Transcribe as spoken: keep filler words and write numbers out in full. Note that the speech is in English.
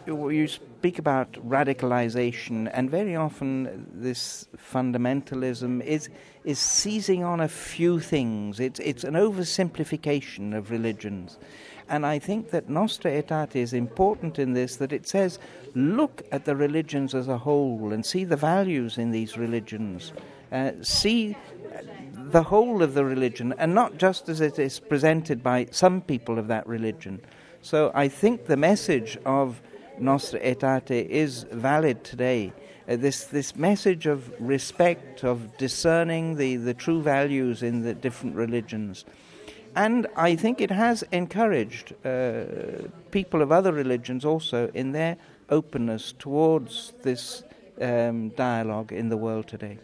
you you speak about radicalization, and very often this fundamentalism is is seizing on a few things. It's it's an oversimplification of religions. And I think that Nostra Aetate is important in this, that it says, look at the religions as a whole and see the values in these religions. Uh, see the whole of the religion, and not just as it is presented by some people of that religion. So I think the message of Nostra Aetate is valid today. Uh, this this message of respect, of discerning the, the true values in the different religions. And I think it has encouraged uh, people of other religions also in their openness towards this um, dialogue in the world today.